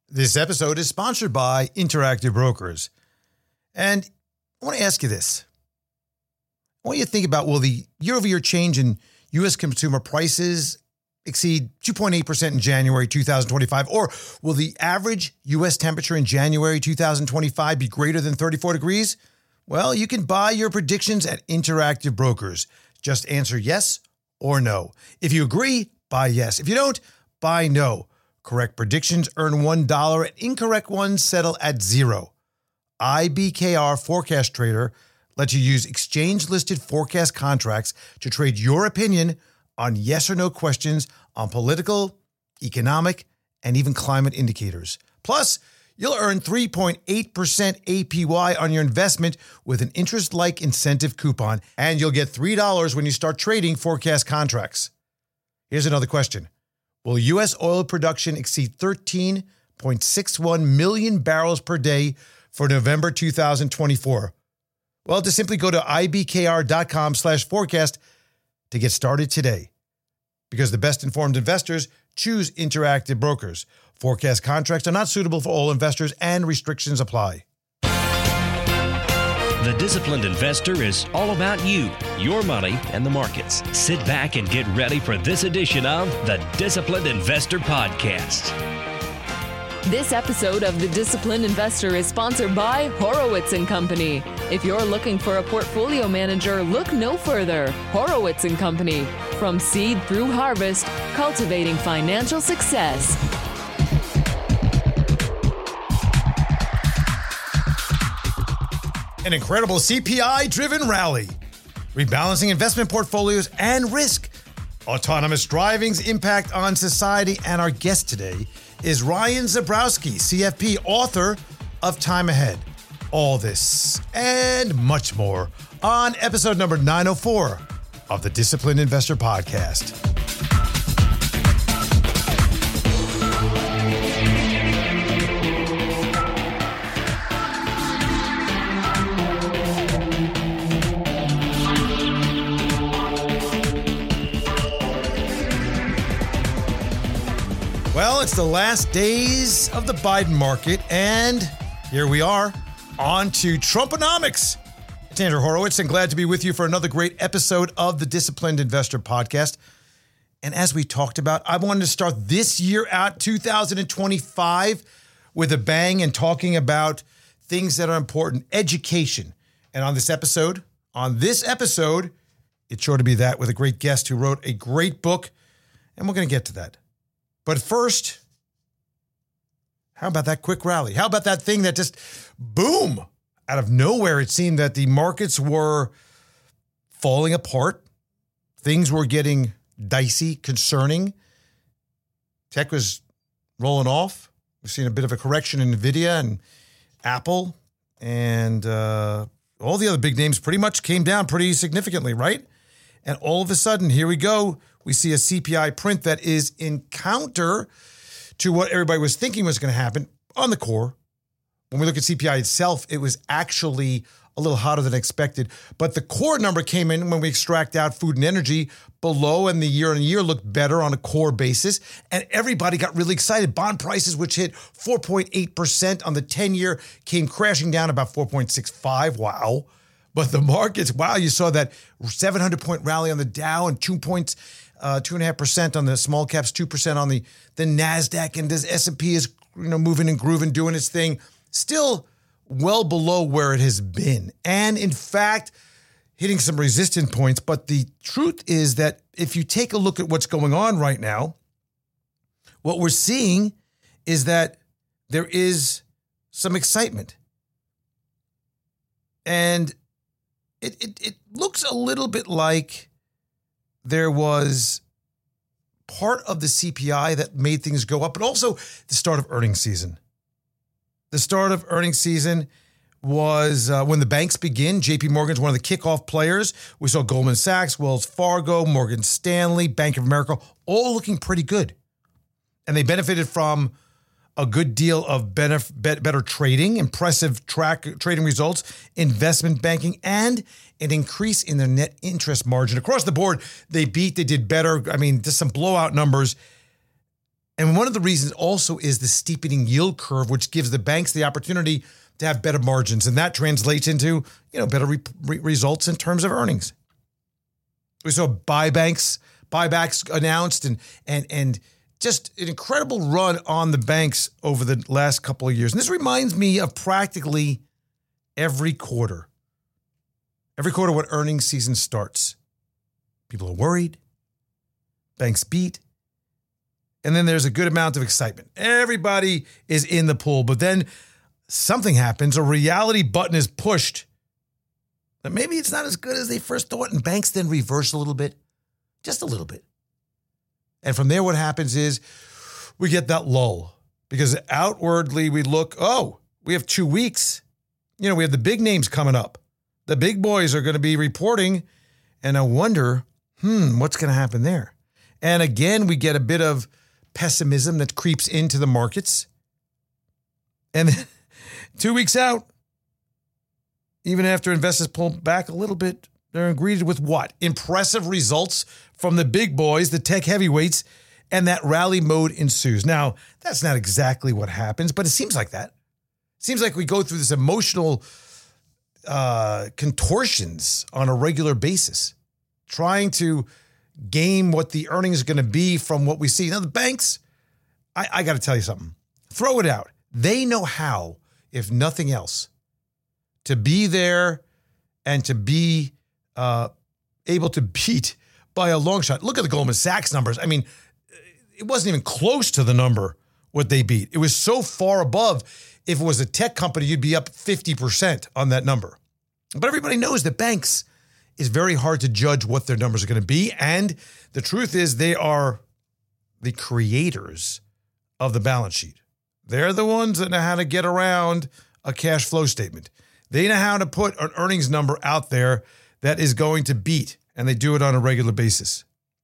This episode is sponsored by Interactive Brokers. And I want to ask you this. I want you to think about, will the year-over-year change in U.S. consumer prices exceed 2.8% in January 2025? Or will the average U.S. temperature in January 2025 be greater than 34 degrees? Well, you can buy your predictions at Interactive Brokers. Just answer yes or no. If you agree, buy yes. If you don't, buy no. Correct predictions earn $1 and incorrect ones settle at $0. IBKR Forecast Trader lets you use exchange-listed forecast contracts to trade your opinion on yes or no questions on political, economic, and even climate indicators. Plus, you'll earn 3.8% APY on your investment with an interest-like incentive coupon, and you'll get $3 when you start trading forecast contracts. Here's another question. Will U.S. oil production exceed 13.61 million barrels per day for November 2024? Well, just simply go to ibkr.com/forecast to get started today. Because the best informed investors choose Interactive Brokers. Forecast contracts are not suitable for all investors and restrictions apply. The Disciplined Investor is all about you, your money, and the markets. Sit back and get ready for this edition of the Disciplined Investor Podcast. This episode of The Disciplined Investor is sponsored by Horowitz & Company. If you're looking for a portfolio manager, look no further. Horowitz & Company. From seed through harvest, cultivating financial success. An incredible CPI-driven rally, rebalancing investment portfolios and risk, autonomous driving's impact on society, and our guest today is Ryan Zabrowski, CFP, author of Time Ahead. All this and much more on episode number 904 of the Disciplined Investor Podcast. Well, it's the last days of the Biden market, and here we are, on to Trumponomics. It's Andrew Horowitz, and glad to be with you for another great episode of the Disciplined Investor Podcast. And as we talked about, I wanted to start this year out, 2025, with a bang and talking about things that are important, education. And on this episode, it's sure to be that with a great guest who wrote a great book, and we're going to get to that. But first, how about that quick rally? How about that thing that just, boom, out of nowhere, it seemed that the markets were falling apart. Things were getting dicey, concerning. Tech was rolling off. We've seen a bit of a correction in NVIDIA and Apple, and all the other big names pretty much came down pretty significantly, right? And all of a sudden, here we go. We see a CPI print that is in counter to what everybody was thinking was going to happen on the core. When we look at CPI itself, it was actually a little hotter than expected. But the core number came in when we extract out food and energy below, and the year-on-year looked better on a core basis. And everybody got really excited. Bond prices, which hit 4.8% on the 10-year, came crashing down about 4.65. Wow. But the markets, wow, you saw that 700-point rally on the Dow and 2.5% on the small caps, 2% on the NASDAQ, and this S&P is moving and grooving, doing its thing, still well below where it has been. And in fact, hitting some resistance points. But the truth is that if you take a look at what's going on right now, what we're seeing is that there is some excitement. And it looks a little bit like there was part of the CPI that made things go up, but also the start of earnings season. The start of earnings season was when the banks begin. JP Morgan's one of the kickoff players. We saw Goldman Sachs, Wells Fargo, Morgan Stanley, Bank of America, all looking pretty good. And they benefited from a good deal of better trading, impressive trading results, investment banking, and an increase in their net interest margin. Across the board, they did better. I mean, just some blowout numbers. And one of the reasons also is the steepening yield curve, which gives the banks the opportunity to have better margins. And that translates into, better results in terms of earnings. We saw buybacks announced and just an incredible run on the banks over the last couple of years. And this reminds me of practically every quarter. Every quarter when earnings season starts. People are worried. Banks beat. And then there's a good amount of excitement. Everybody is in the pool. But then something happens. A reality button is pushed. That maybe it's not as good as they first thought. And banks then reverse a little bit. Just a little bit. And from there, what happens is we get that lull. Because outwardly we look, we have 2 weeks. We have the big names coming up. The big boys are going to be reporting. And I wonder, what's going to happen there? And again, we get a bit of pessimism that creeps into the markets. And then 2 weeks out, even after investors pull back a little bit, they're greeted with what? Impressive results from the big boys, the tech heavyweights, and that rally mode ensues. Now, that's not exactly what happens, but it seems like that. It seems like we go through this emotional contortions on a regular basis, trying to game what the earnings are going to be from what we see. Now, the banks, I got to tell you something. Throw it out. They know how, if nothing else, to be there and to be able to beat by a long shot. Look at the Goldman Sachs numbers. I mean, it wasn't even close to the number what they beat. It was so far above. If it was a tech company, you'd be up 50% on that number. But everybody knows that banks is very hard to judge what their numbers are going to be. And the truth is they are the creators of the balance sheet. They're the ones that know how to get around a cash flow statement. They know how to put an earnings number out there that is going to beat, and they do it on a regular basis.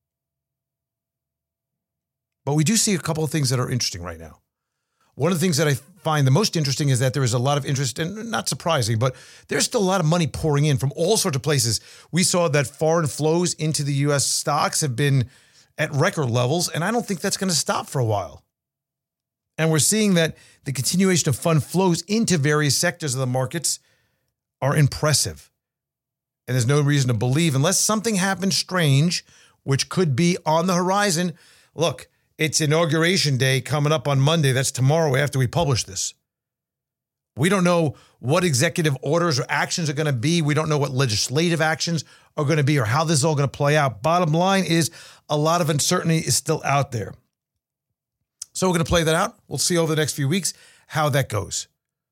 But we do see a couple of things that are interesting right now. One of the things that I find the most interesting is that there is a lot of interest, and not surprising, but there's still a lot of money pouring in from all sorts of places. We saw that foreign flows into the U.S. stocks have been at record levels, and I don't think that's going to stop for a while. And we're seeing that the continuation of fund flows into various sectors of the markets are impressive. And there's no reason to believe, unless something happens strange, which could be on the horizon. Look, it's Inauguration Day coming up on Monday. That's tomorrow after we publish this. We don't know what executive orders or actions are going to be. We don't know what legislative actions are going to be or how this is all going to play out. Bottom line is a lot of uncertainty is still out there. So we're going to play that out. We'll see over the next few weeks how that goes.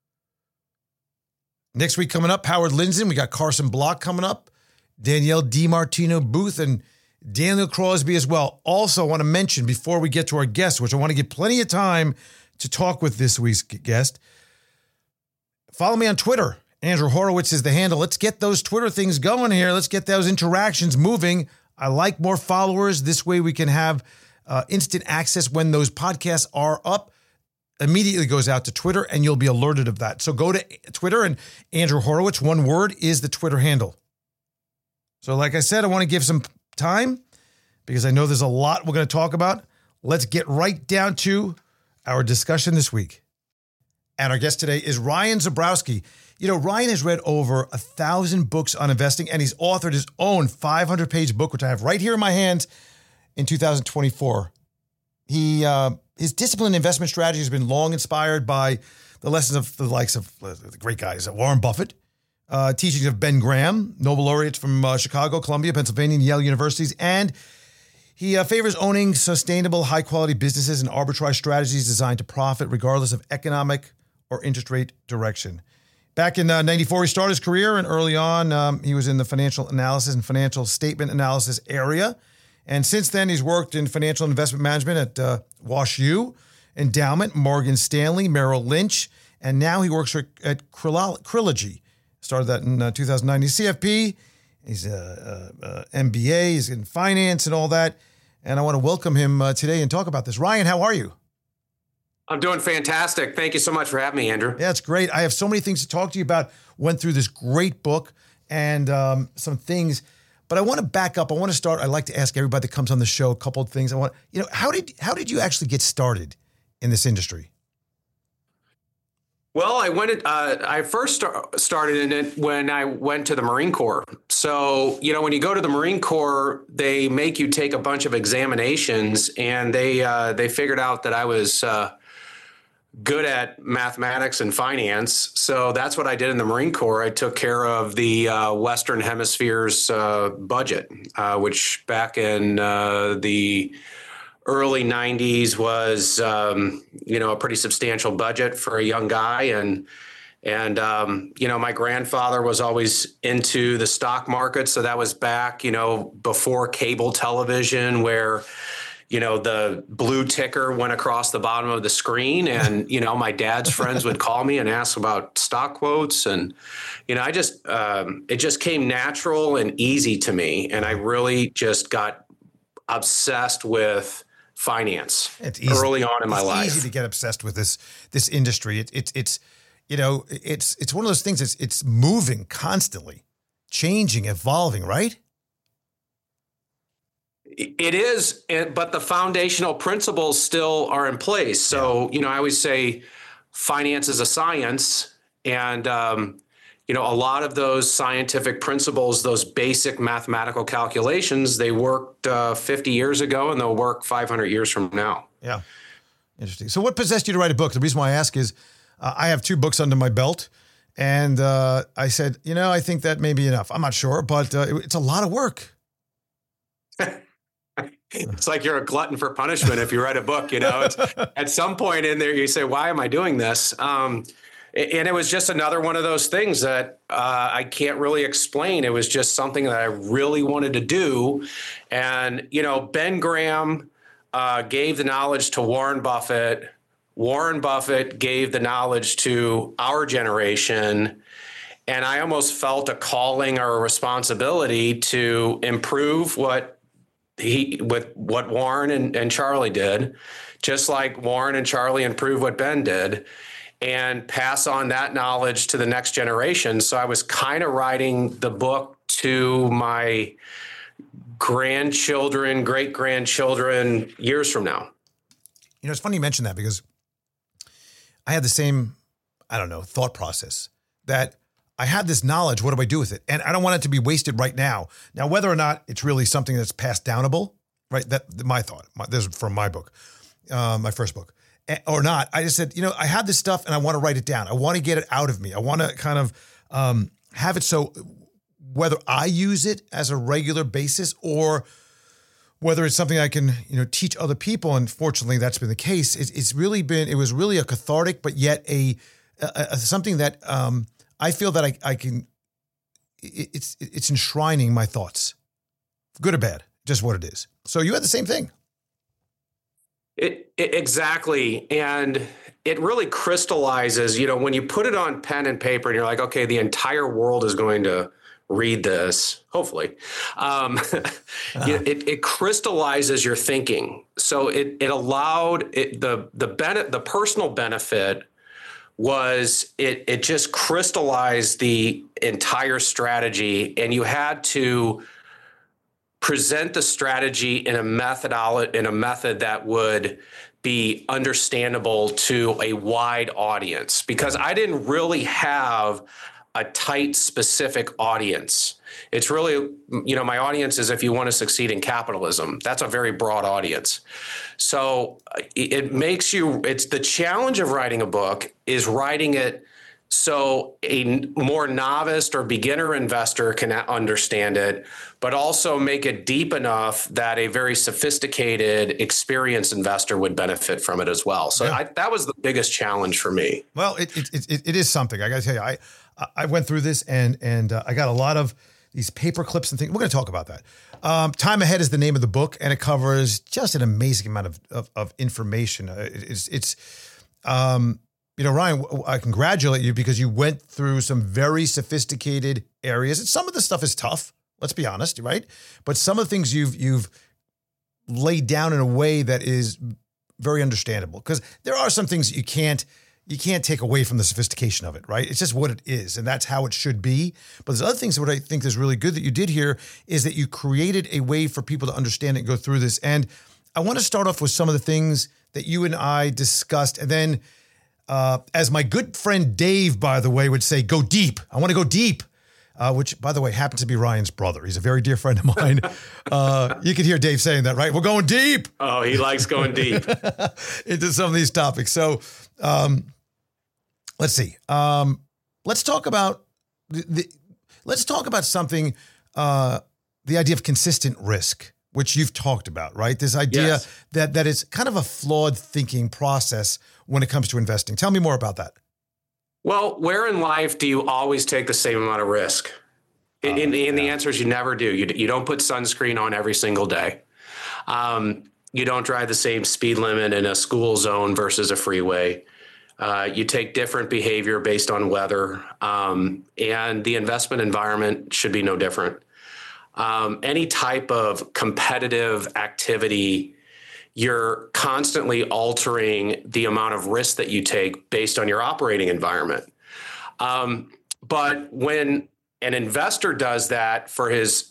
Next week coming up, Howard Lindzen. We got Carson Block coming up, Danielle DiMartino Booth, and Daniel Crosby as well. Also, I want to mention before we get to our guest, which I want to give plenty of time to talk with this week's guest, follow me on Twitter. Andrew Horowitz is the handle. Let's get those Twitter things going here. Let's get those interactions moving. I like more followers. This way we can have instant access when those podcasts are up. Immediately goes out to Twitter, and you'll be alerted of that. So go to Twitter, and Andrew Horowitz, one word, is the Twitter handle. So like I said, I want to give some time because I know there's a lot we're going to talk about. Let's get right down to our discussion this week. And our guest today is Ryan Zabrowski. You know, Ryan has read over 1,000 books on investing, and he's authored his own 500-page book, which I have right here in my hands, in 2024. His disciplined investment strategy has been long inspired by the lessons of the likes of the great guys, Warren Buffett, teachings of Ben Graham, Nobel laureates from Chicago, Columbia, Pennsylvania, and Yale universities, and he favors owning sustainable, high-quality businesses and arbitrage strategies designed to profit regardless of economic or interest rate direction. Back in 94, he started his career, and early on, he was in the financial analysis and financial statement analysis area. And since then, he's worked in financial investment management at WashU, Endowment, Morgan Stanley, Merrill Lynch, and now he works at Trilogy. Started that in 2009. He's CFP, he's MBA, he's in finance and all that. And I want to welcome him today and talk about this. Ryan, how are you? I'm doing fantastic. Thank you so much for having me, Andrew. Yeah, it's great. I have so many things to talk to you about. Went through this great book and some things. But I want to back up. I want to start. I like to ask everybody that comes on the show a couple of things. How did you actually get started in this industry? Well, I first started in it when I went to the Marine Corps. So, when you go to the Marine Corps, they make you take a bunch of examinations, and they figured out that I was good at mathematics and finance. So that's what I did in the Marine Corps. I took care of the Western Hemisphere's budget, which back in the early 90s was, a pretty substantial budget for a young guy. And my grandfather was always into the stock market. So that was back, before cable television, where, the blue ticker went across the bottom of the screen, and, my dad's friends would call me and ask about stock quotes. And, it just came natural and easy to me. And I really just got obsessed with finance early on in my life. It's easy to get obsessed with this industry. It's one of those things. It's moving constantly, changing, evolving, right? It is, but the foundational principles still are in place. So, I always say finance is a science, and a lot of those scientific principles, those basic mathematical calculations, they worked 50 years ago, and they'll work 500 years from now. Yeah. Interesting. So what possessed you to write a book? The reason why I ask is I have 2 books under my belt, and I said, I think that may be enough. I'm not sure, but it's a lot of work. It's like you're a glutton for punishment if you write a book. It's, at some point in there, you say, why am I doing this? And it was just another one of those things that I can't really explain. It was just something that I really wanted to do. And, Ben Graham gave the knowledge to Warren Buffett. Warren Buffett gave the knowledge to our generation. And I almost felt a calling or a responsibility to improve with what Warren and Charlie did, just like Warren and Charlie improved what Ben did, and pass on that knowledge to the next generation. So I was kind of writing the book to my grandchildren, great-grandchildren years from now. It's funny you mention that, because I had the same, thought process that I had this knowledge. What do I do with it? And I don't want it to be wasted right now. Now, whether or not it's really something that's passed downable, right? That's my thought. This is from my book, my first book. Or not. I just said, I had this stuff and I want to write it down. I want to get it out of me. I want to kind of have it so whether I use it as a regular basis or whether it's something I can, teach other people. And fortunately, that's been the case. It was really a cathartic, but yet a something that I feel that I can, it's enshrining my thoughts, good or bad, just what it is. So you had the same thing. Exactly. And it really crystallizes, when you put it on pen and paper and you're like, okay, the entire world is going to read this, hopefully. It crystallizes your thinking. So it allowed the personal benefit was it just crystallized the entire strategy, and you had to present the strategy in a method that would be understandable to a wide audience, because I didn't really have a tight, specific audience. It's really, my audience is if you want to succeed in capitalism. That's a very broad audience. So it's the challenge of writing a book is writing it so a more novice or beginner investor can understand it, but also make it deep enough that a very sophisticated, experienced investor would benefit from it as well. So that was the biggest challenge for me. Well, it is something. I got to tell you, I went through this and I got a lot of these paper clips and things. We're going to talk about that. Time Ahead is the name of the book, and it covers just an amazing amount of information. Ryan, I congratulate you because you went through some very sophisticated areas. And some of the stuff is tough, let's be honest, right? But some of the things you've laid down in a way that is very understandable, because there are some things you can't you can't take away from the sophistication of it, right? It's just what it is, and that's how it should be. But there's other things that what I think is really good that you did here is that you created a way for people to understand it and go through this. And I want to start off with some of the things that you and I discussed, and then as my good friend Dave, by the way, would say, go deep. I want to go deep, which, by the way, happens to be Ryan's brother. He's a very dear friend of mine. You could hear Dave saying that, right? We're going deep. Oh, he likes going deep. Into some of these topics. So let's see. Let's talk about something, the idea of consistent risk, which you've talked about, right? This idea that it's kind of a flawed thinking process when it comes to investing. Tell me more about that. Well, where in life do you always take the same amount of risk? The answer is you never do. You don't put sunscreen on every single day. You don't drive the same speed limit in a school zone versus a freeway. You take different behavior based on weather, and the investment environment should be no different. Any type of competitive activity, you're constantly altering the amount of risk that you take based on your operating environment. But when an investor does that for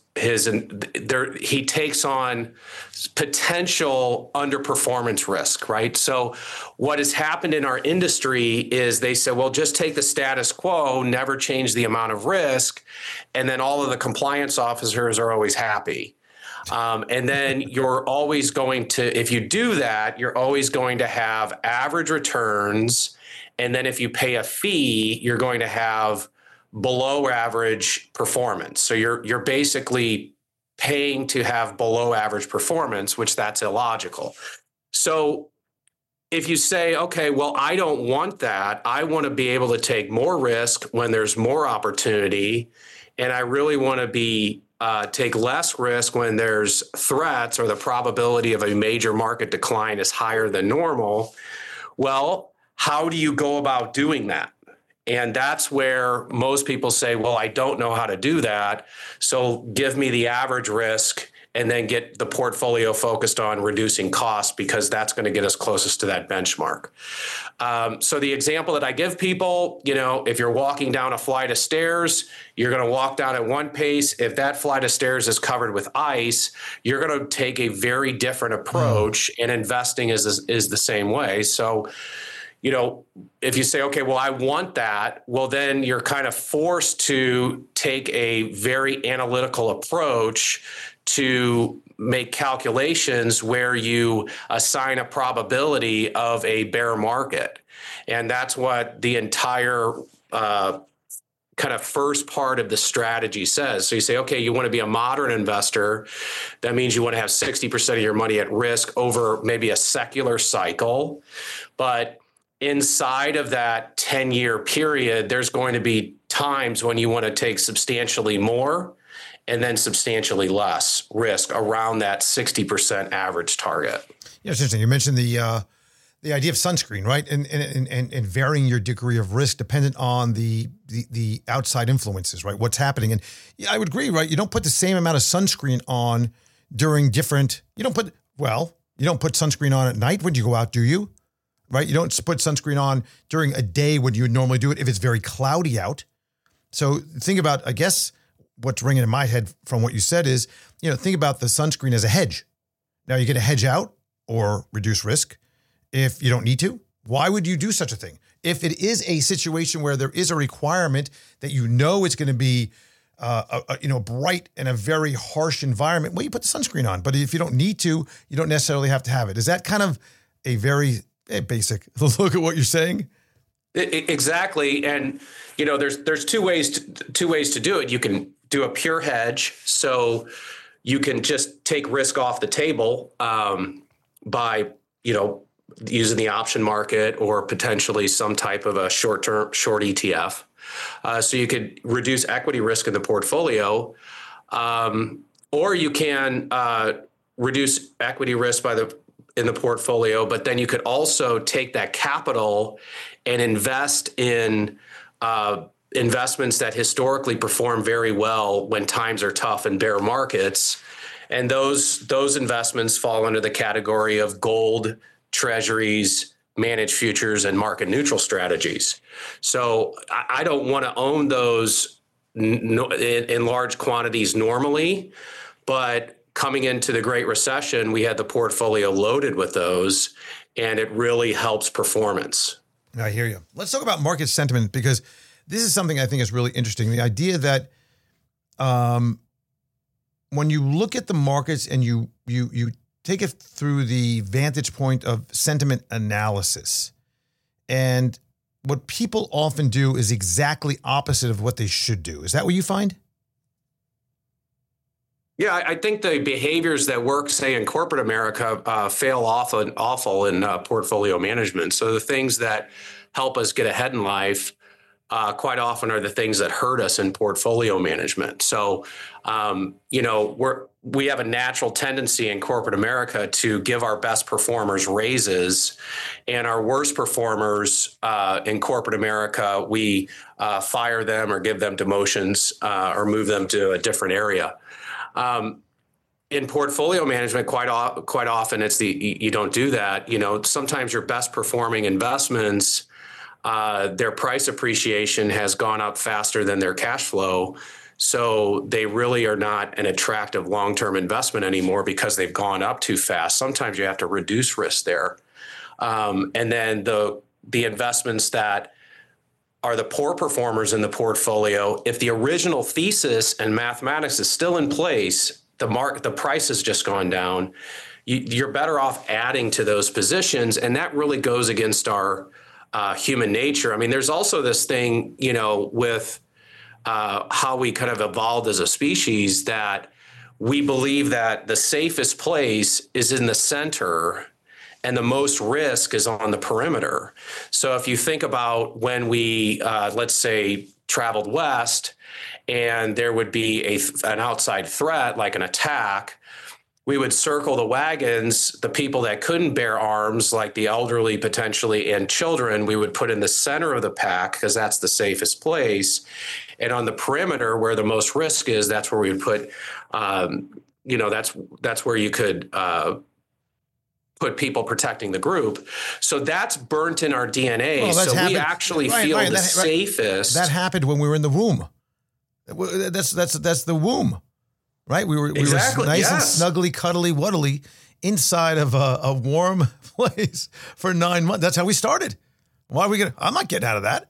he takes on potential underperformance risk, right? So what has happened in our industry is they said, well, just take the status quo, never change the amount of risk, and then all of the compliance officers are always happy. And then you're always going to, if you do that, you're always going to have average returns. And then if you pay a fee, you're going to have below average performance. So you're basically paying to have below average performance, which that's illogical. So if you say, okay, well, I don't want that. I want to be able to take more risk when there's more opportunity. And I really want to take less risk when there's threats or the probability of a major market decline is higher than normal. Well, how do you go about doing that? And that's where most people say, well, I don't know how to do that. So give me the average risk and then get the portfolio focused on reducing costs because that's going to get us closest to that benchmark. So the example that I give people, if you're walking down a flight of stairs, you're going to walk down at one pace. If that flight of stairs is covered with ice, you're going to take a very different approach, and investing is the same way. So if you say, okay, well, I want that, well, then you're kind of forced to take a very analytical approach to make calculations where you assign a probability of a bear market. And that's what the entire kind of first part of the strategy says. So you say, okay, you want to be a modern investor. That means you want to have 60% of your money at risk over maybe a secular cycle. But inside of that 10-year period, there's going to be times when you want to take substantially more and then substantially less risk around that 60% average target. Yeah, it's interesting. You mentioned the idea of sunscreen, right? And varying your degree of risk dependent on the outside influences, right? What's happening. And I would agree, right? You don't put the same amount of sunscreen on during you don't put sunscreen on at night when you go out, do you? Right? You don't put sunscreen on during a day when you would normally do it if it's very cloudy out. So think about, I guess, what's ringing in my head from what you said is, think about the sunscreen as a hedge. Now you're going to hedge out or reduce risk if you don't need to. Why would you do such a thing? If it is a situation where there is a requirement that it's going to be a bright and a very harsh environment, well, you put the sunscreen on. But if you don't need to, you don't necessarily have to have it. Is that kind of a very basic look at what you're saying? Exactly. And, there's two ways to do it. You can do a pure hedge. So you can just take risk off the table by, using the option market or potentially some type of a short ETF. So you could reduce equity risk in the portfolio, or you can reduce equity risk in the portfolio, but then you could also take that capital and invest in investments that historically perform very well when times are tough in bear markets. And those investments fall under the category of gold, treasuries, manage futures and market neutral strategies. So I don't want to own those in large quantities normally, but coming into the Great Recession, we had the portfolio loaded with those, and it really helps performance. I hear you. Let's talk about market sentiment, because this is something I think is really interesting. The idea that when you look at the markets and you take it through the vantage point of sentiment analysis, and what people often do is exactly opposite of what they should do. Is that what you find? Yeah, I think the behaviors that work, say, in corporate America fail awful in portfolio management. So the things that help us get ahead in life quite often are the things that hurt us in portfolio management. So, we have a natural tendency in corporate America to give our best performers raises, and our worst performers in corporate America, we fire them or give them demotions or move them to a different area. In portfolio management, quite often you don't do that. Sometimes your best performing investments, their price appreciation has gone up faster than their cash flow. So they really are not an attractive long-term investment anymore because they've gone up too fast. Sometimes you have to reduce risk there. And then the investments that are the poor performers in the portfolio, if the original thesis and mathematics is still in place, the price has just gone down, you're better off adding to those positions. And that really goes against our human nature. I mean, there's also this thing, with how we kind of evolved as a species, that we believe that the safest place is in the center and the most risk is on the perimeter. So if you think about when we, let's say, traveled west and there would be an outside threat like an attack, we would circle the wagons, the people that couldn't bear arms, like the elderly potentially and children, we would put in the center of the pack because that's the safest place. And on the perimeter where the most risk is, that's where we would put, that's where you could put people protecting the group. So that's burnt in our DNA. Well, so we actually feel the safest. That happened when we were in the womb. That's the womb. Right, we were exactly, nice yes. and snuggly, cuddly, wuddly inside of a warm place for 9 months. That's how we started. Why are we gonna? I'm not getting out of that.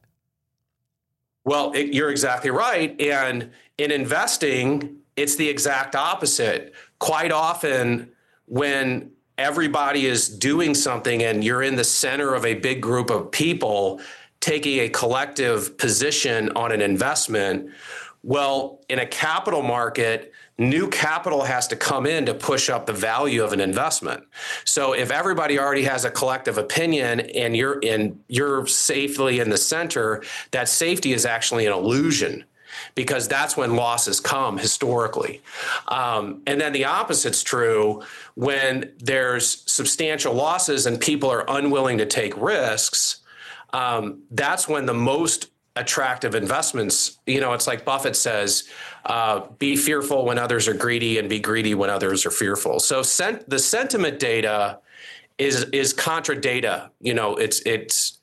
Well, you're exactly right. And in investing, it's the exact opposite. Quite often, when everybody is doing something and you're in the center of a big group of people taking a collective position on an investment, well, in a capital market, new capital has to come in to push up the value of an investment. So if everybody already has a collective opinion and you're safely in the center, that safety is actually an illusion, because that's when losses come historically. And then the opposite's true when there's substantial losses and people are unwilling to take risks. That's when the most attractive investments, it's like Buffett says, be fearful when others are greedy and be greedy when others are fearful. So the sentiment data is contra data. It's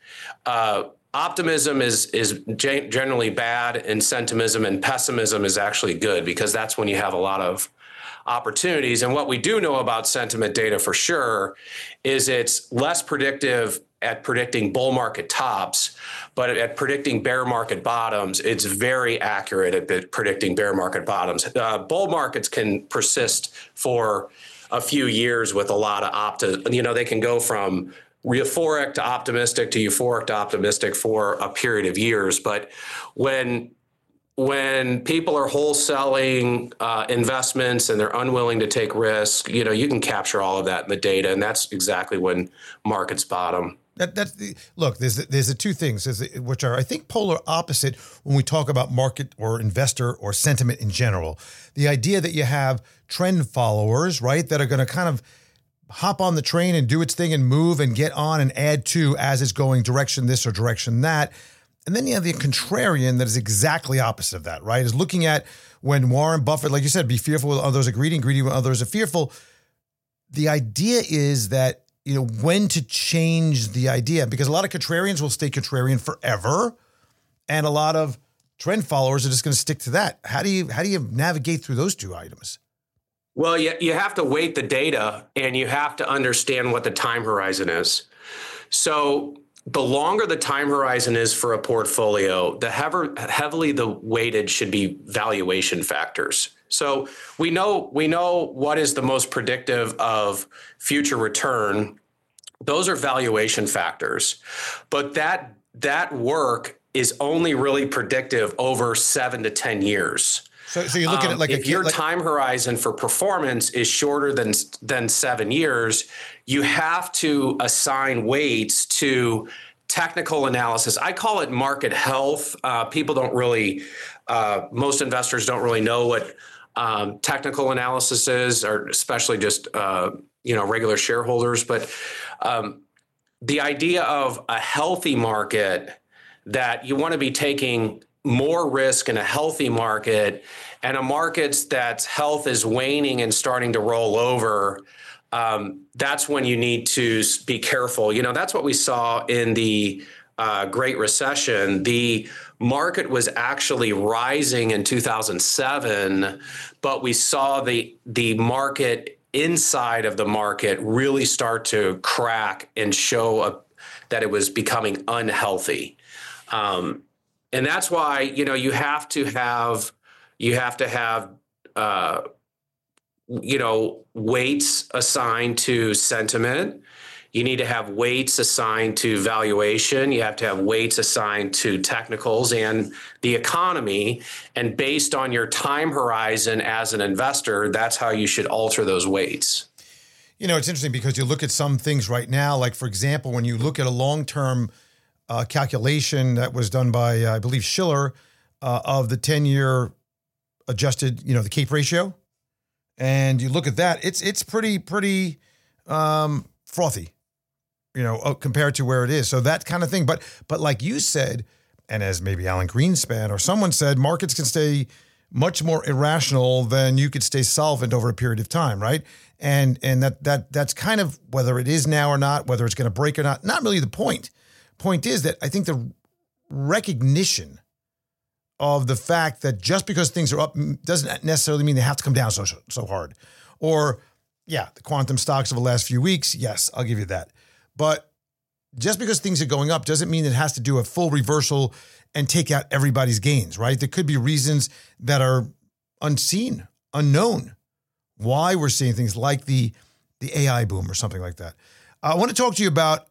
optimism is generally bad, and sentimism and pessimism is actually good, because that's when you have a lot of opportunities. And what we do know about sentiment data for sure is it's less predictive at predicting bull market tops, but at predicting bear market bottoms, it's very accurate at predicting bear market bottoms. Bull markets can persist for a few years with a lot of they can go from euphoric to optimistic to euphoric to optimistic for a period of years. But when people are wholesaling investments and they're unwilling to take risk, you can capture all of that in the data, and that's exactly when markets bottom. Look, there's the two things which are, I think, polar opposite when we talk about market or investor or sentiment in general. The idea that you have trend followers, right, that are going to kind of hop on the train and do its thing and move and get on and add to as it's going direction this or direction that. And then you have the contrarian that is exactly opposite of that, right? Is looking at when Warren Buffett, like you said, be fearful when others are greedy and greedy when others are fearful. The idea is that when to change the idea, because a lot of contrarians will stay contrarian forever, and a lot of trend followers are just going to stick to that. How do you navigate through those two items? Well, you have to weight the data, and you have to understand what the time horizon is. So the longer the time horizon is for a portfolio, the heavily the weighted should be valuation factors. So we know what is the most predictive of future return. Those are valuation factors, but that work is only really predictive over 7 to 10 years. So you look at it like if your time horizon for performance is shorter than 7 years, you have to assign weights to technical analysis. I call it market health. People don't really, most investors don't really know what technical analysis is, or especially just regular shareholders. But the idea of a healthy market, that you want to be taking more risk in a healthy market, and a market that's health is waning and starting to roll over, that's when you need to be careful. That's what we saw in the Great Recession. The market was actually rising in 2007, but we saw the market inside of the market really start to crack and show that it was becoming unhealthy. And that's why, you have to have weights assigned to sentiment. You need to have weights assigned to valuation. You have to have weights assigned to technicals and the economy. And based on your time horizon as an investor, that's how you should alter those weights. It's interesting because you look at some things right now, like, for example, when you look at a long-term calculation that was done by, I believe, Shiller, of the 10-year adjusted, the CAPE ratio, and you look at that, it's pretty frothy, compared to where it is. So that kind of thing. But like you said, and as maybe Alan Greenspan or someone said, markets can stay much more irrational than you could stay solvent over a period of time, right? And that's kind of, whether it is now or not, whether it's going to break or not really the point. Point is that I think the recognition of the fact that just because things are up doesn't necessarily mean they have to come down so hard. Or, the quantum stocks of the last few weeks, yes, I'll give you that. But just because things are going up doesn't mean it has to do a full reversal and take out everybody's gains, right? There could be reasons that are unseen, unknown, why we're seeing things like the AI boom or something like that. I want to talk to you about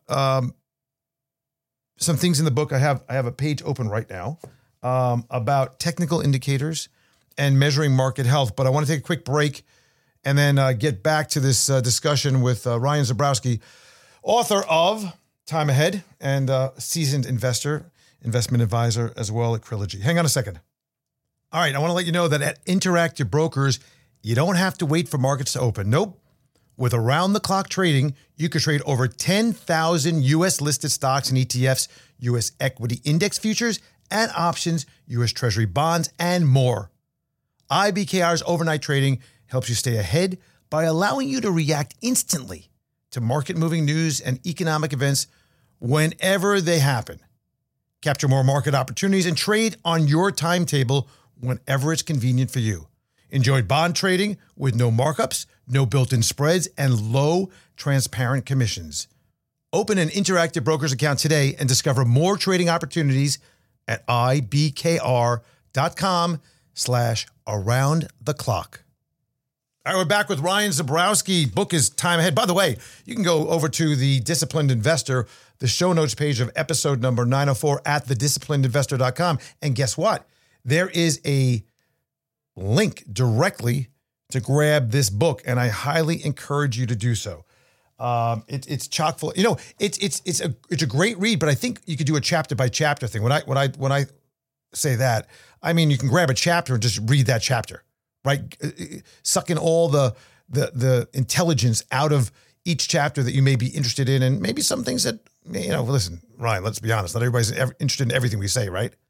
some things in the book. I have a page open right now about technical indicators and measuring market health. But I want to take a quick break and then get back to this discussion with Ryan Zabrowski, author of Time Ahead and seasoned investor, investment advisor as well at Trilogy. Hang on a second. All right, I want to let you know that at Interactive Brokers, you don't have to wait for markets to open. Nope. With around-the-clock trading, you could trade over 10,000 U.S. listed stocks and ETFs, U.S. equity index futures and options, U.S. Treasury bonds, and more. IBKR's overnight trading helps you stay ahead by allowing you to react instantly to market-moving news and economic events whenever they happen. Capture more market opportunities and trade on your timetable whenever it's convenient for you. Enjoy bond trading with no markups, no built-in spreads, and low, transparent commissions. Open an Interactive Brokers account today and discover more trading opportunities at ibkr.com/around-the-clock. All right, we're back with Ryan Zabrowski. Book is Time Ahead. By the way, you can go over to the Disciplined Investor, the show notes page of episode number 904 at thedisciplinedinvestor.com. And guess what? There is a link directly to grab this book, and I highly encourage you to do so. It's chock full. It's a great read, but I think you could do a chapter by chapter thing. When I say that, I mean you can grab a chapter and just read that chapter, right? Suck in all the intelligence out of each chapter that you may be interested in, and maybe some things that listen, Ryan. Let's be honest. Not everybody's interested in everything we say, right?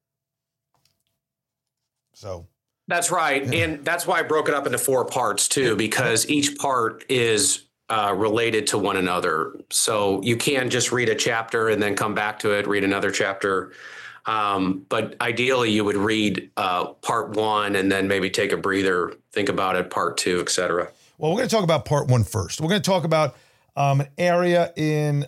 So. That's right. Yeah. And that's why I broke it up into 4 parts too, because each part is related to one another. So you can just read a chapter and then come back to it, read another chapter. But ideally, you would read part one and then maybe take a breather, think about it, part two, et cetera. Well, we're going to talk about part one first. We're going to talk about an area in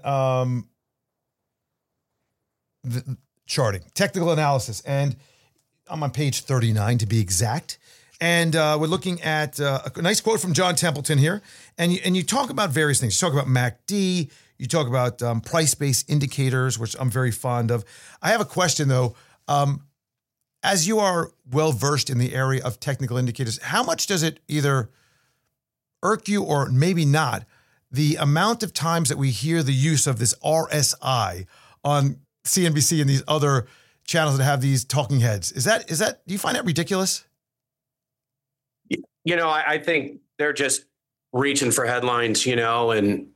the charting, technical analysis. And I'm on page 39 to be exact. And we're looking at a nice quote from John Templeton here. And you talk about various things. You talk about MACD. You talk about price-based indicators, which I'm very fond of. I have a question, though. As you are well-versed in the area of technical indicators, how much does it either irk you or maybe not, the amount of times that we hear the use of this RSI on CNBC and these other channels that have these talking heads? Is that do you find that ridiculous? You know, I think they're just reaching for headlines, you know, and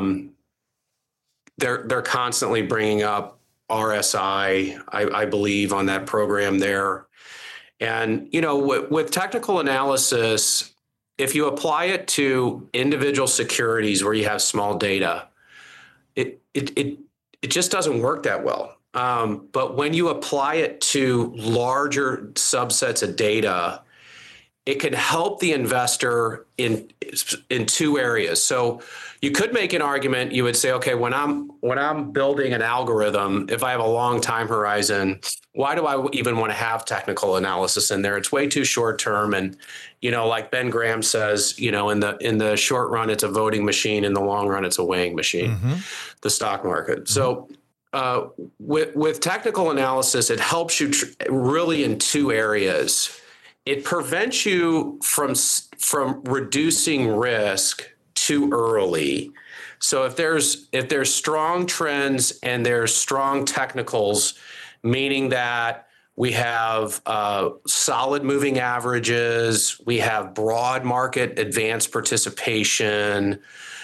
they're constantly bringing up RSI, I believe, on that program there. And, you know, with technical analysis, if you apply it to individual securities where you have small data, it just doesn't work that well. But when you apply it to larger subsets of data, it can help the investor in two areas. So you could make an argument. You would say, okay, when I'm building an algorithm, if I have a long time horizon, why do I even want to have technical analysis in there? It's way too short term. And, you know, like Ben Graham says, you know, in the short run, it's a voting machine. In the long run, it's a weighing machine, the stock market. Mm-hmm. So with technical analysis, it helps you really in two areas. It prevents you from reducing risk too early. So if there's strong trends and there's strong technicals, meaning that we have solid moving averages, we have broad market advanced participation,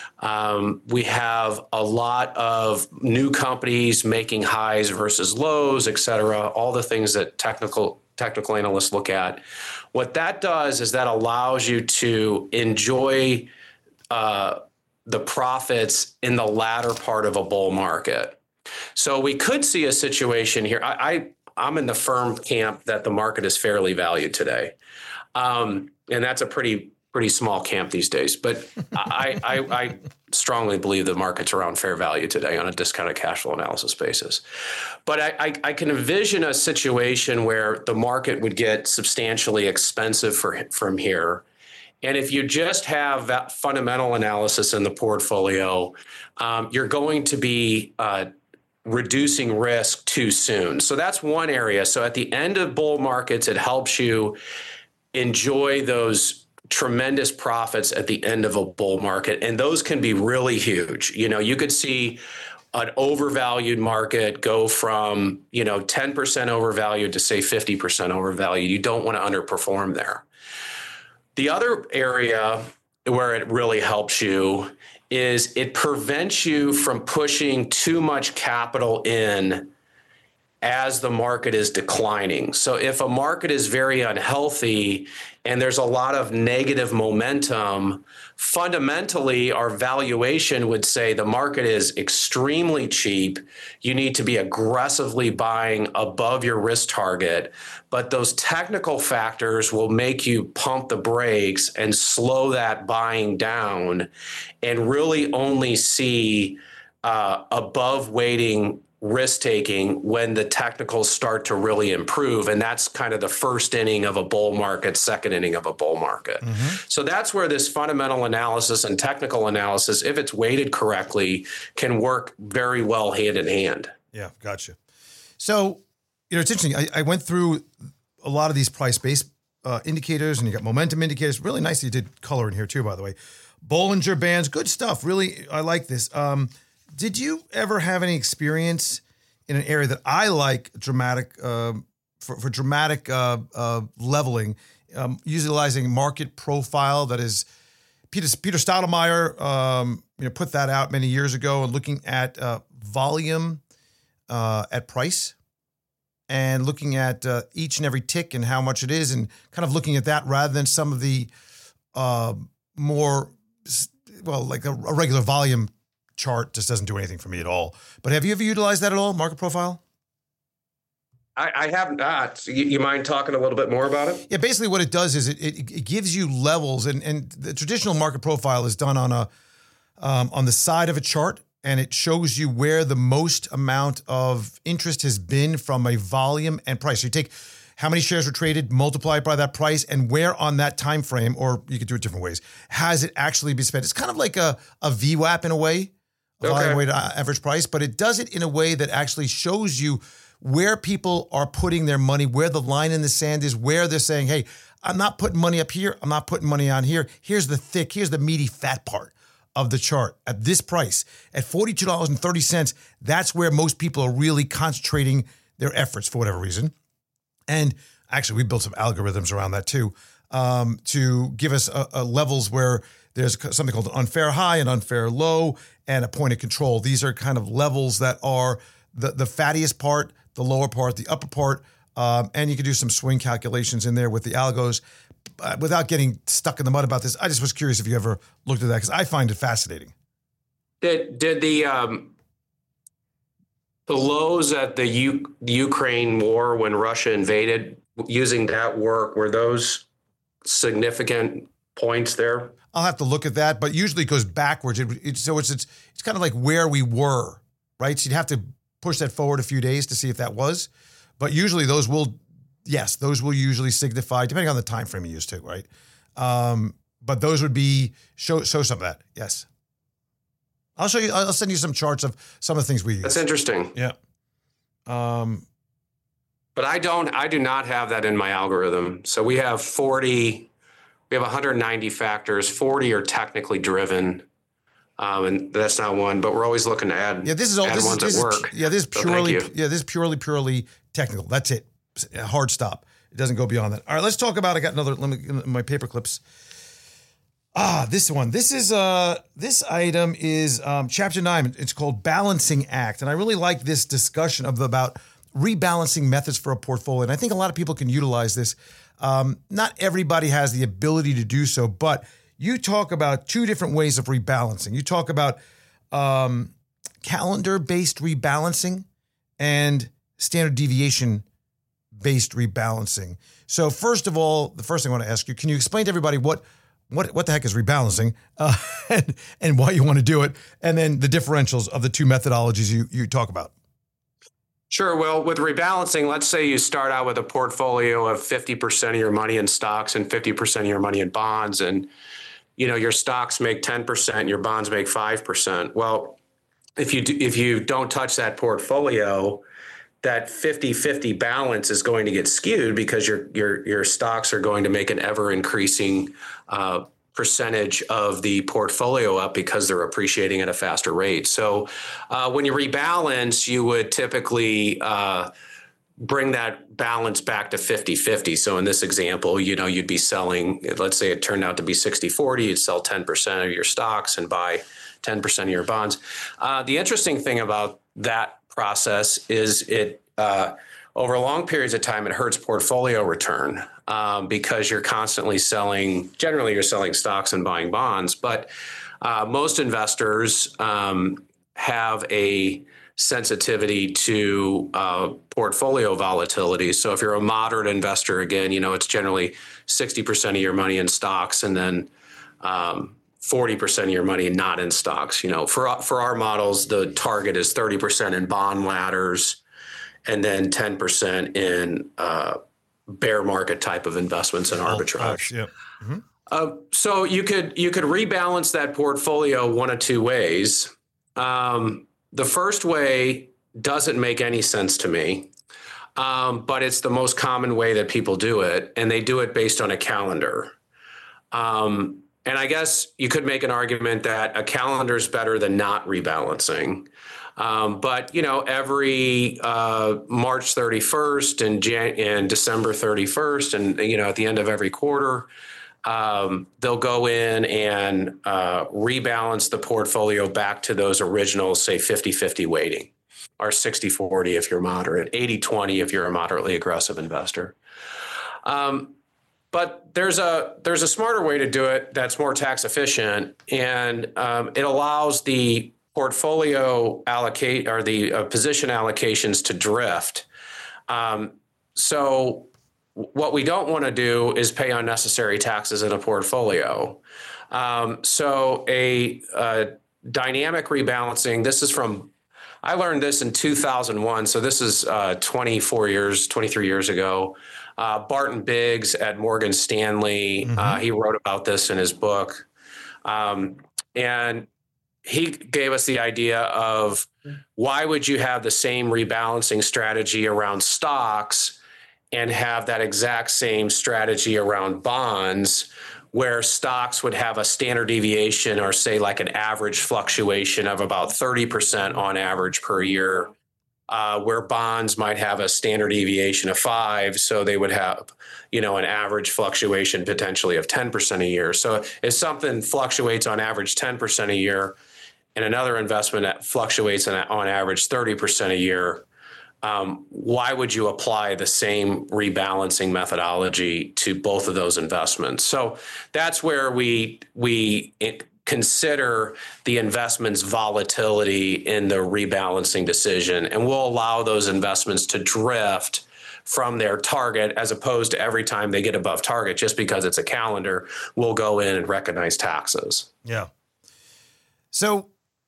we have a lot of new companies making highs versus lows, et cetera, all the things that technical analysts look at. What that does is that allows you to enjoy the profits in the latter part of a bull market. So we could see a situation here. I'm in the firm camp that the market is fairly valued today. And that's a pretty small camp these days. But I strongly believe the market's around fair value today on a discounted cash flow analysis basis. But I can envision a situation where the market would get substantially expensive from here. And if you just have that fundamental analysis in the portfolio, you're going to be reducing risk too soon. So that's one area. So at the end of bull markets, it helps you enjoy those tremendous profits at the end of a bull market. And those can be really huge. You know, you could see an overvalued market go from, 10% overvalued to say 50% overvalued. You don't want to underperform there. The other area where it really helps you is it prevents you from pushing too much capital in as the market is declining. So if a market is very unhealthy and there's a lot of negative momentum, fundamentally our valuation would say the market is extremely cheap. You need to be aggressively buying above your risk target. But those technical factors will make you pump the brakes and slow that buying down and really only see above weighting risk-taking when the technicals start to really improve. And that's kind of the first inning of a bull market, second inning of a bull market. Mm-hmm. So that's where this fundamental analysis and technical analysis, if it's weighted correctly, can work very well hand in hand. Yeah, gotcha. So, it's interesting. I went through a lot of these price-based indicators, and you got momentum indicators. Really nice. You did color in here too, by the way. Bollinger Bands, good stuff. Really, I like this. Did you ever have any experience in an area that I like dramatic for dramatic leveling, utilizing market profile? That is, Peter Stottlemyre, put that out many years ago, and looking at volume at price, and looking at each and every tick and how much it is, and kind of looking at that rather than some of the more well, like a regular volume chart just doesn't do anything for me at all. But have you ever utilized that at all, market profile? I have not. You mind talking a little bit more about it? Yeah, basically what it does is it gives you levels, and the traditional market profile is done on the side of a chart, and it shows you where the most amount of interest has been from a volume and price. So you take how many shares were traded, multiply it by that price, and where on that time frame, or you could do it different ways, has it actually been spent? It's kind of like a VWAP in a way, a volume weighted average price, but it does it in a way that actually shows you where people are putting their money, where the line in the sand is, where they're saying, hey, I'm not putting money up here. I'm not putting money on here. Here's the meaty fat part of the chart. At this price, at $42.30, that's where most people are really concentrating their efforts for whatever reason. And actually, we built some algorithms around that too, to give us a levels where there's something called an unfair high, an unfair low, and a point of control. These are kind of levels that are the fattiest part, the lower part, the upper part, and you can do some swing calculations in there with the algos. Without getting stuck in the mud about this, I just was curious if you ever looked at that, because I find it fascinating. Did the lows at the Ukraine war when Russia invaded, using that work, were those significant points there? I'll have to look at that, but usually it goes backwards. So it's kind of like where we were, right? So you'd have to push that forward a few days to see if that was. But usually those will usually signify, depending on the time frame you use too, right? But those would be show some of that. Yes. I'll show you. I'll send you some charts of some of the things we use. That's interesting. Yeah. But I do not have that in my algorithm. So we have 190 factors. 40 are technically driven. And that's not one, but we're always looking to add. Yeah, this is work. This is purely technical. That's it. A hard stop. It doesn't go beyond that. All right, let's talk about. I got another. Let me my paper clips. This one. This item is Chapter 9. It's called Balancing Act, and I really like this discussion about rebalancing methods for a portfolio. And I think a lot of people can utilize this. Not everybody has the ability to do so, but you talk about two different ways of rebalancing. You talk about calendar-based rebalancing and standard deviation-based rebalancing. So first of all, the first thing I want to ask you, can you explain to everybody what the heck is rebalancing and why you want to do it, and then the differentials of the two methodologies you talk about? Sure. Well, with rebalancing, let's say you start out with a portfolio of 50% of your money in stocks and 50% of your money in bonds, and your stocks make 10%, your bonds make 5%. Well, if you don't touch that portfolio, that 50-50 balance is going to get skewed because your stocks are going to make an ever increasing percentage of the portfolio up because they're appreciating at a faster rate. So when you rebalance, you would typically bring that balance back to 50-50. So in this example, you'd be selling, let's say it turned out to be 60-40, you'd sell 10% of your stocks and buy 10% of your bonds. The interesting thing about that process is it over long periods of time, it hurts portfolio return because you're constantly generally you're selling stocks and buying bonds. But most investors have a sensitivity to portfolio volatility. So if you're a moderate investor, again, it's generally 60% of your money in stocks and then 40% of your money not in stocks. For our models, the target is 30% in bond ladders and then 10% in bear market type of investments and arbitrage. Yep. Mm-hmm. So you could rebalance that portfolio one of two ways. The first way doesn't make any sense to me, but it's the most common way that people do it, and they do it based on a calendar. And I guess you could make an argument that a calendar is better than not rebalancing. But every March 31st and December 31st, and at the end of every quarter, they'll go in and rebalance the portfolio back to those original, say, 50-50 weighting, or 60-40 if you're moderate, 80-20 if you're a moderately aggressive investor. But there's a smarter way to do it that's more tax efficient, and it allows the portfolio allocate or the position allocations to drift. So what we don't want to do is pay unnecessary taxes in a portfolio. So a dynamic rebalancing. I learned this in 2001. So this is 23 years ago. Barton Biggs at Morgan Stanley, he wrote about this in his book. And he gave us the idea of why would you have the same rebalancing strategy around stocks and have that exact same strategy around bonds, where stocks would have a standard deviation or say like an average fluctuation of about 30% on average per year, where bonds might have a standard deviation of 5%. So they would have, an average fluctuation potentially of 10% a year. So if something fluctuates on average 10% a year and another investment that fluctuates on average 30% a year, why would you apply the same rebalancing methodology to both of those investments? So that's where we consider the investment's volatility in the rebalancing decision, and we'll allow those investments to drift from their target, as opposed to every time they get above target, just because it's a calendar, we'll go in and recognize taxes. Yeah. So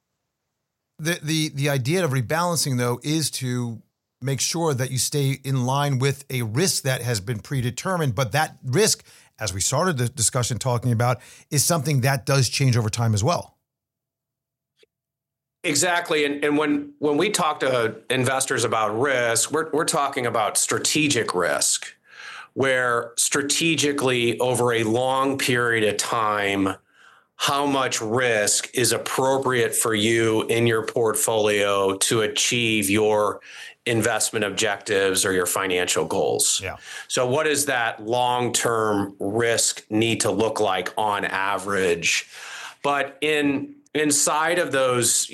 the idea of rebalancing, though, is to make sure that you stay in line with a risk that has been predetermined. But that risk, as we started the discussion talking about, is something that does change over time as well. Exactly. And when we talk to investors about risk, we're talking about strategic risk, where strategically over a long period of time, how much risk is appropriate for you in your portfolio to achieve your investment objectives or your financial goals. Yeah. So what does that long-term risk need to look like on average? But inside of those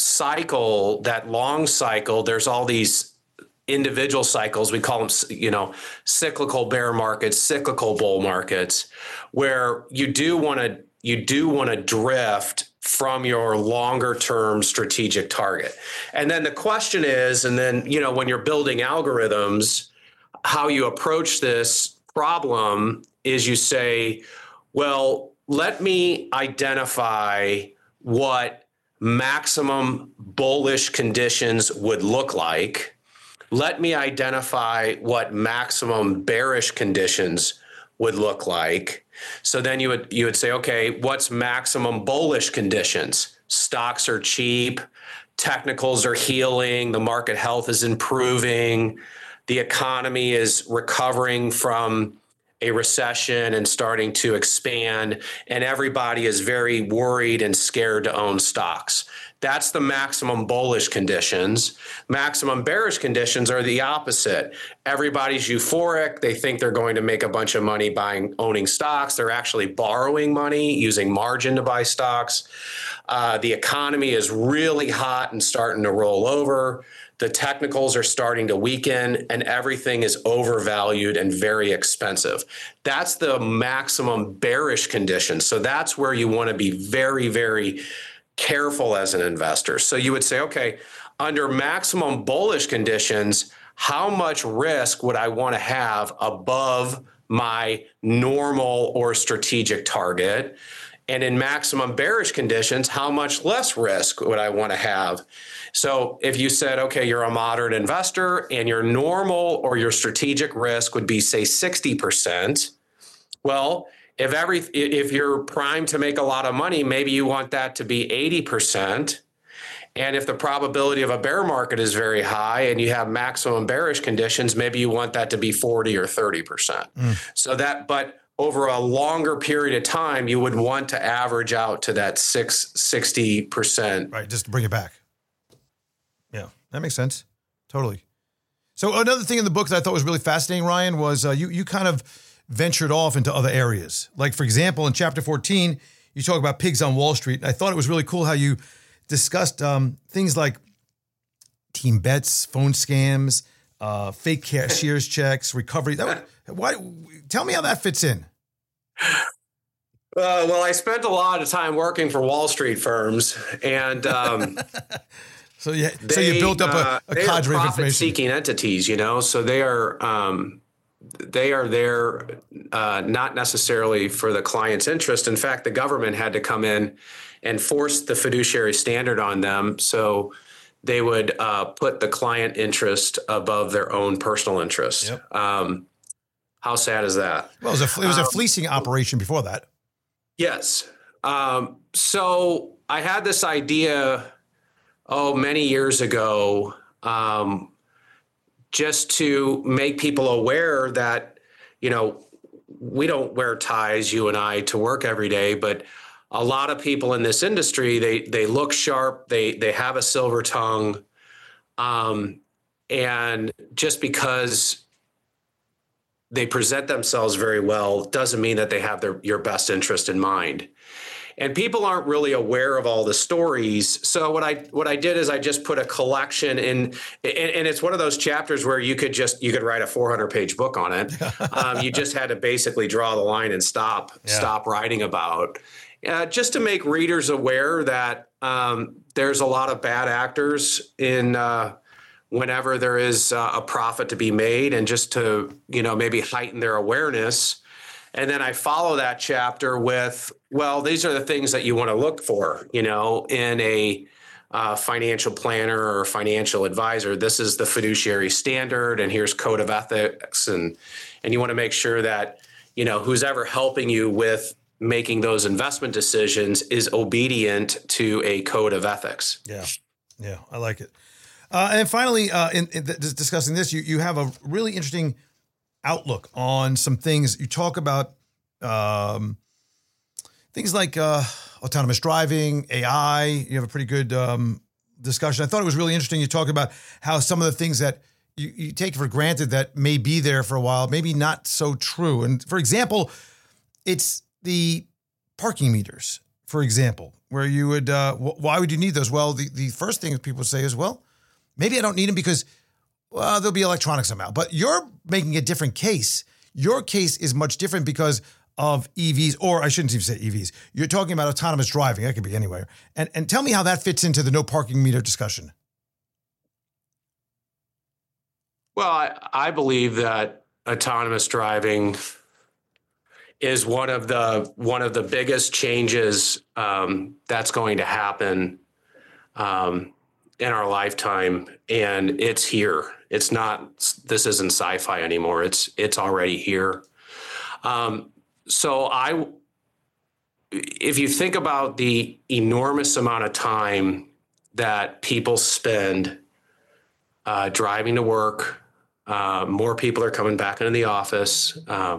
that long cycle, there's all these individual cycles. We call them, cyclical bear markets, cyclical bull markets, where you do want to drift from your longer term strategic target. And then the question is, when you're building algorithms, how you approach this problem is you say, well, let me identify what maximum bullish conditions would look like. Let me identify what maximum bearish conditions would look like. So then you would say, okay, what's maximum bullish conditions? Stocks are cheap, technicals are healing, the market health is improving, the economy is recovering from a recession and starting to expand, and everybody is very worried and scared to own stocks. That's the maximum bullish conditions. Maximum bearish conditions are the opposite. Everybody's euphoric. They think they're going to make a bunch of money owning stocks. They're actually borrowing money, using margin to buy stocks. The economy is really hot and starting to roll over. The technicals are starting to weaken, and everything is overvalued and very expensive. That's the maximum bearish condition. So that's where you want to be very, very careful as an investor. So you would say, okay, under maximum bullish conditions, how much risk would I want to have above my normal or strategic target? And in maximum bearish conditions, how much less risk would I want to have? So if you said, okay, you're a moderate investor and your normal or your strategic risk would be, say, 60%, well, if you're primed to make a lot of money, maybe you want that to be 80%. And if the probability of a bear market is very high and you have maximum bearish conditions, maybe you want that to be 40 or 30%. But over a longer period of time, you would want to average out to that 60%. Right, just to bring it back. Yeah, that makes sense. Totally. So another thing in the book that I thought was really fascinating, Ryan, was you kind of ventured off into other areas. Like, for example, in chapter 14, you talk about pigs on Wall Street. I thought it was really cool how you discussed things like team bets, phone scams, fake cashier's checks, recovery. Tell me how that fits in. Well, I spent a lot of time working for Wall Street firms, and so you built up a cadre of information. Profit-seeking entities, so they are there not necessarily for the client's interest. In fact, the government had to come in and force the fiduciary standard on them, so they would put the client interest above their own personal interest. Yep. How sad is that? Well, it was a fleecing operation before that. Yes. So I had this idea, many years ago, just to make people aware that, we don't wear ties, you and I, to work every day, but a lot of people in this industry, they look sharp, they have a silver tongue, and just because they present themselves very well doesn't mean that they have your best interest in mind. And people aren't really aware of all the stories. So what I did is I just put a collection in, and it's one of those chapters where you could write a 400-page book on it. You just had to basically draw the line and stop writing about. Just to make readers aware that there's a lot of bad actors in whenever there is a profit to be made, and just to maybe heighten their awareness. And then I follow that chapter with, well, these are the things that you want to look for, in a financial planner or financial advisor. This is the fiduciary standard, and here's code of ethics, and you want to make sure that who's ever helping you with making those investment decisions is obedient to a code of ethics. Yeah, I like it. And finally, in discussing this, you have a really interesting outlook on some things. You talk about things like autonomous driving, AI. You have a pretty good discussion. I thought it was really interesting. You talk about how some of the things that you take for granted that may be there for a while, maybe not so true. And for example, it's the parking meters, for example, where you would, why would you need those? Well, the first thing people say is, well, maybe I don't need them because, well, there'll be electronics somehow. But you're making a different case. Your case is much different because of EVs, or I shouldn't even say EVs. You're talking about autonomous driving. That could be anywhere. And tell me how that fits into the no parking meter discussion. Well, I believe that autonomous driving is one of the biggest changes that's going to happen in our lifetime, and it's here. It's not. This isn't sci-fi anymore. It's already here. So if you think about the enormous amount of time that people spend driving to work, more people are coming back into the office.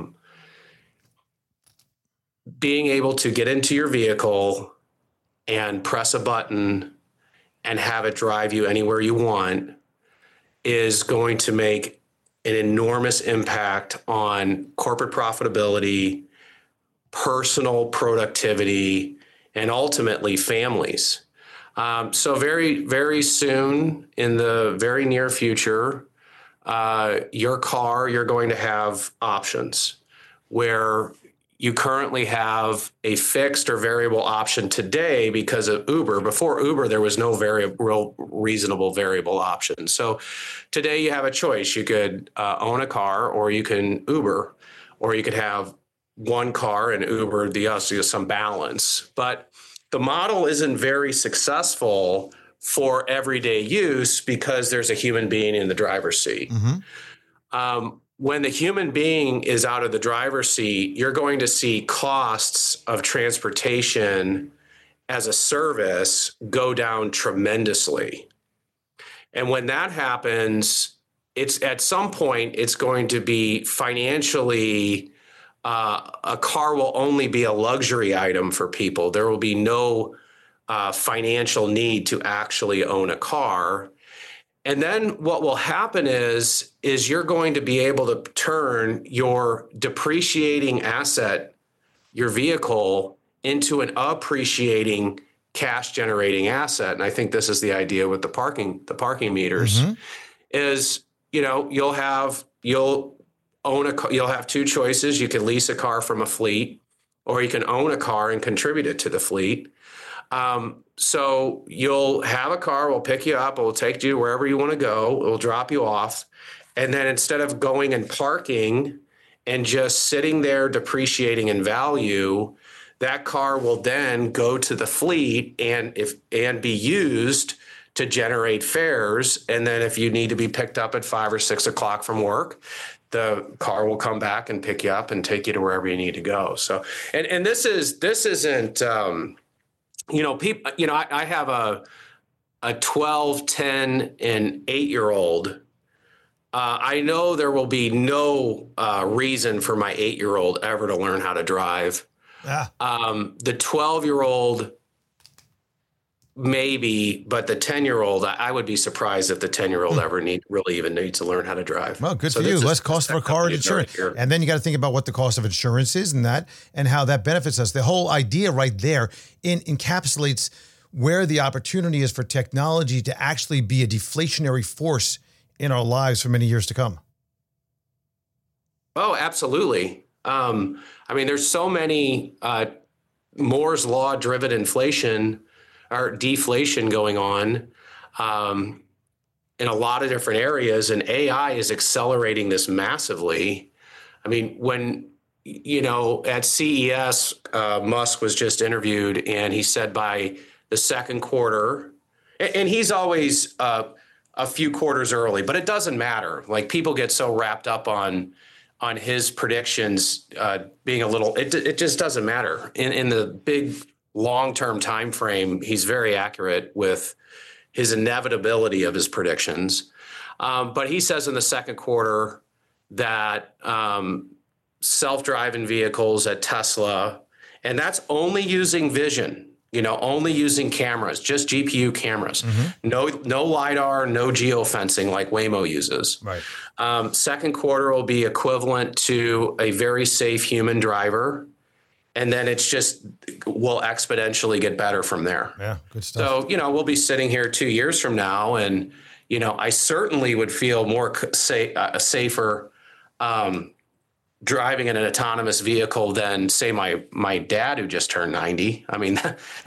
Being able to get into your vehicle and press a button and have it drive you anywhere you want is going to make an enormous impact on corporate profitability, personal productivity, and ultimately families. So very, very soon, in the very near future, your car, you're going to have options where you currently have a fixed or variable option today because of Uber. Before Uber, there was no real reasonable variable option. So today you have a choice. You could own a car, or you can Uber, or you could have one car and Uber the other, so some balance. But the model isn't very successful for everyday use because there's a human being in the driver's seat. Mm-hmm. When the human being is out of the driver's seat, you're going to see costs of transportation as a service go down tremendously. And when that happens, it's at some point, it's going to be financially, a car will only be a luxury item for people. There will be no financial need to actually own a car. And then what will happen is you're going to be able to turn your depreciating asset, your vehicle, into an appreciating cash generating asset. And I think this is the idea with the parking meters, mm-hmm. is you'll have two choices. You can lease a car from a fleet, or you can own a car and contribute it to the fleet. So you'll have a car, we'll pick you up, we'll take you wherever you want to go, we'll drop you off. And then instead of going and parking and just sitting there depreciating in value, that car will then go to the fleet and be used to generate fares. And then if you need to be picked up at 5 or 6 o'clock from work, the car will come back and pick you up and take you to wherever you need to go. So, and this isn't, people, I have a 12, 10, and 8-year-old. I know there will be no reason for my 8-year-old ever to learn how to drive. The 12-year-old, maybe, but the 10-year-old, I would be surprised if the 10-year-old ever really even needs to learn how to drive. Well, good for you. Less cost for a car and insurance. And then you got to think about what the cost of insurance is and how that benefits us. The whole idea right there encapsulates where the opportunity is for technology to actually be a deflationary force in our lives for many years to come. Oh, absolutely. There's so many Moore's Law driven inflation or deflation going on in a lot of different areas, and AI is accelerating this massively. I mean, when, at CES, Musk was just interviewed, and he said by the second quarter, and he's always a few quarters early, but it doesn't matter. Like, people get so wrapped up on his predictions being a little, it just doesn't matter. In the big long-term time frame, he's very accurate with his inevitability of his predictions. But he says in the second quarter that self-driving vehicles at Tesla, and that's only using vision, only using cameras, just GPU cameras, no LiDAR, no geofencing like Waymo uses. Right. Second quarter will be equivalent to a very safe human driver. And then it's just will exponentially get better from there. Yeah, good stuff. So, we'll be sitting here 2 years from now, and, I certainly would feel more safer driving in an autonomous vehicle than, say, my dad who just turned 90. I mean,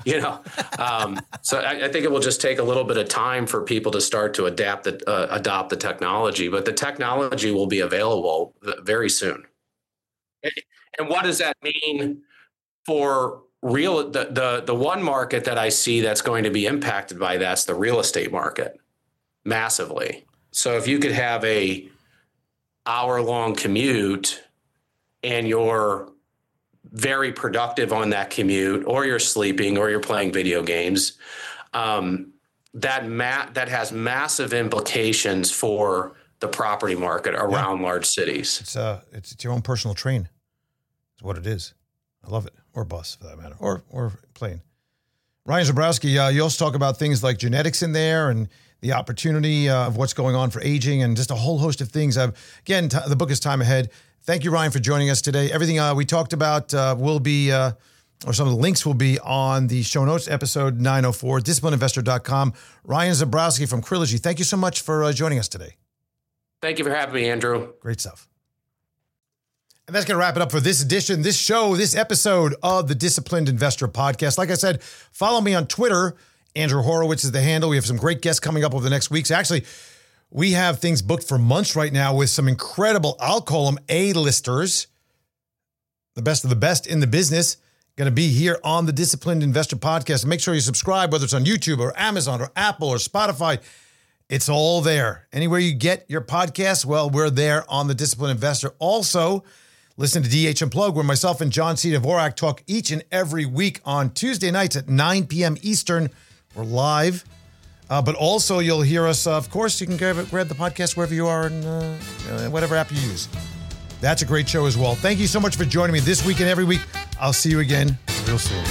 so I think it will just take a little bit of time for people to start to adopt the technology, but the technology will be available very soon. And what does that mean for the one market that I see that's going to be impacted by that's the real estate market massively. So if you could have a hour-long commute and you're very productive on that commute, or you're sleeping, or you're playing video games, that has massive implications for the property market around large cities. It's your own personal train. It's what it is. I love it. Or bus, for that matter, or plane. Ryan Zabrowski, you also talk about things like genetics in there and the opportunity of what's going on for aging and just a whole host of things. Again, the book is Time Ahead. Thank you, Ryan, for joining us today. Everything we talked about will be, or some of the links will be on the show notes, episode 904, disciplineinvestor.com. Ryan Zabrowski from Trilogy, thank you so much for joining us today. Thank you for having me, Andrew. Great stuff. And that's going to wrap it up for this edition, this show, this episode of the Disciplined Investor Podcast. Like I said, follow me on Twitter. Andrew Horowitz is the handle. We have some great guests coming up over the next weeks. Actually, we have things booked for months right now with some incredible, I'll call them A-listers, the best of the best in the business, going to be here on the Disciplined Investor Podcast. And make sure you subscribe, whether it's on YouTube or Amazon or Apple or Spotify. It's all there. Anywhere you get your podcasts, well, we're there on the Disciplined Investor. Also, listen to DH Unplugged, where myself and John C. Dvorak talk each and every week on Tuesday nights at 9 p.m. Eastern. We're live. But also, you'll hear us, of course, you can grab the podcast wherever you are and whatever app you use. That's a great show as well. Thank you so much for joining me this week and every week. I'll see you again real soon.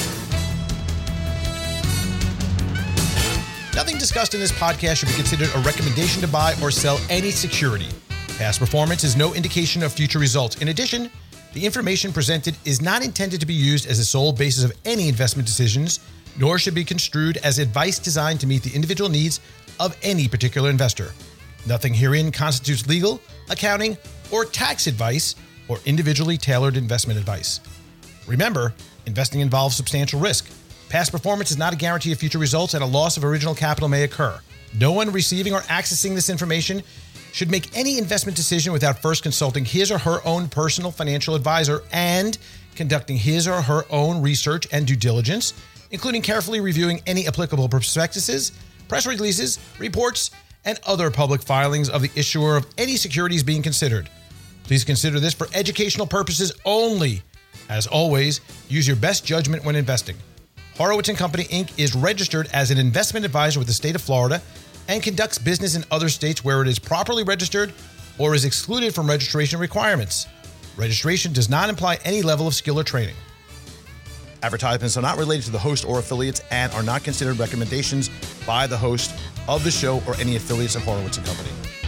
Nothing discussed in this podcast should be considered a recommendation to buy or sell any security. Past performance is no indication of future results. In addition, the information presented is not intended to be used as a sole basis of any investment decisions, nor should be construed as advice designed to meet the individual needs of any particular investor. Nothing herein constitutes legal, accounting, or tax advice or individually tailored investment advice. Remember, investing involves substantial risk. Past performance is not a guarantee of future results, and a loss of original capital may occur. No one receiving or accessing this information should make any investment decision without first consulting his or her own personal financial advisor and conducting his or her own research and due diligence, including carefully reviewing any applicable prospectuses, press releases, reports, and other public filings of the issuer of any securities being considered. Please consider this for educational purposes only. As always, use your best judgment when investing. Horowitz & Company, Inc. is registered as an investment advisor with the state of Florida and conducts business in other states where it is properly registered or is excluded from registration requirements. Registration does not imply any level of skill or training. Advertisements are not related to the host or affiliates and are not considered recommendations by the host of the show or any affiliates of Horowitz & Company.